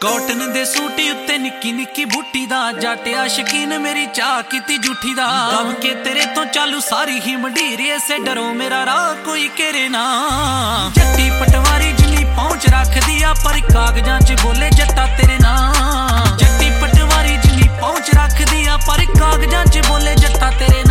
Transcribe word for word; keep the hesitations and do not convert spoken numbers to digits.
cotton दे सूटी उत्ते निक्की निक्की बूटी दा जट आशकीन मेरी चाह कीती झूठी दा दब के तेरे तो चालू सारी ही मंडीर ऐसे डरो मेरा राह कोई केरे ना जट्टी पटवारी जिन्नी पहुंच रख दिया पर कागजां च बोले जट्टा तेरे ना जट्टी पटवारी जिन्नी पहुंच रख दिया पर कागजां च बोले जट्टा तेरे